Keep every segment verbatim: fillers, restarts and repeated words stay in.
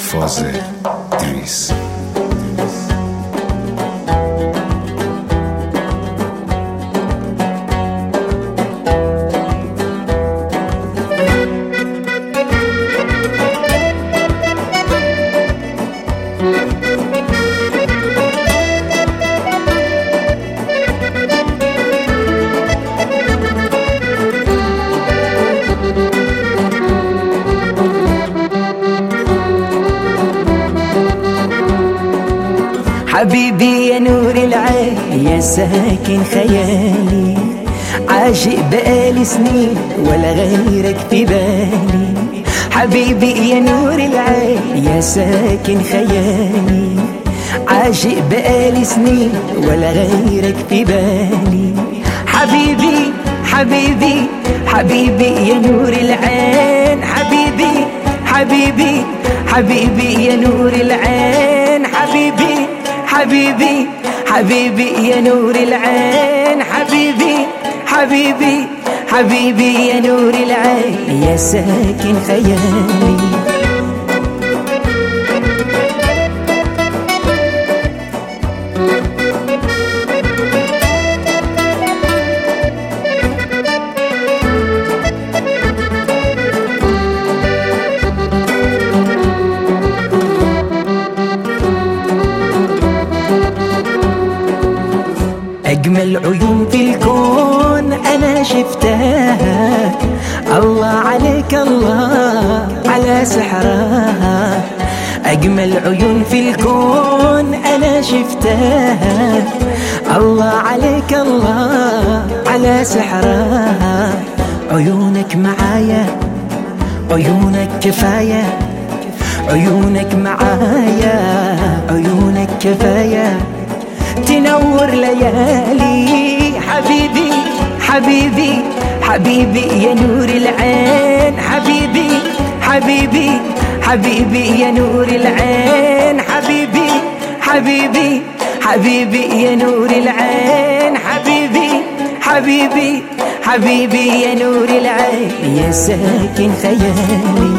فازة إدريس. حبيبي يا نور العين يا ساكن خيالي، عاشق بقالي سنين ولا غيرك في بالي. حبيبي يا نور العين يا ساكن خيالي، عاشق بقالي سنين ولا غيرك في بالي. حبيبي حبيبي حبيبي يا نور العين، حبيبي حبيبي حبيبي يا نور العين. حبيبي حبيبي حبيبي يا نور العين. حبيبي حبيبي حبيبي يا نور العين يا ساكن خيالي. أجمل عيون في الكون أنا شفتها، الله عليك الله على سحرها. أجمل عيون في الكون أنا شفتها، الله عليك الله على سحرها. عيونك معايا عيونك كفاية، عيونك معايا عيونك كفاية تنور ليالي. حبيبي حبيبي حبيبي يا نور العين. حبيبي حبيبي حبيبي يا نور العين. حبيبي حبيبي حبيبي يا نور العين. حبيبي حبيبي حبيبي يا نور العين يا ساكن خيالي.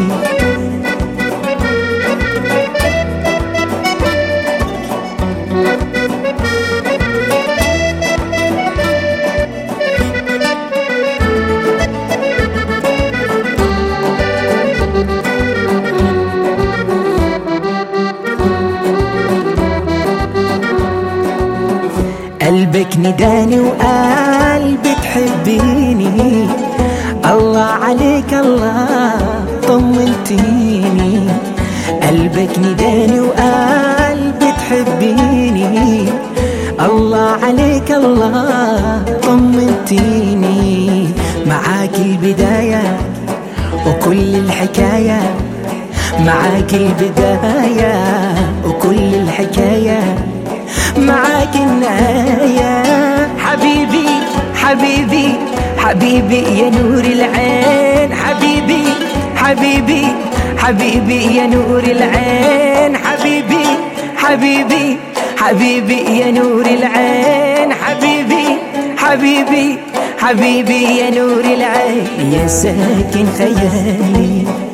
قلبك نداني وقال بتحبيني، الله عليك الله طمنتيني. قلبك نداني وقال بتحبيني، الله عليك الله طمنتيني. معاك البداية وكل الحكاية، معاك البداية وكل الحكاية، معاك النهاية. حبيبي حبيبي حبيبي يا نور العين. حبيبي حبيبي حبيبي يا نور العين. حبيبي حبيبي حبيبي يا نور العين. حبيبي حبيبي حبيبي يا نور العين يا ساكن خيالي.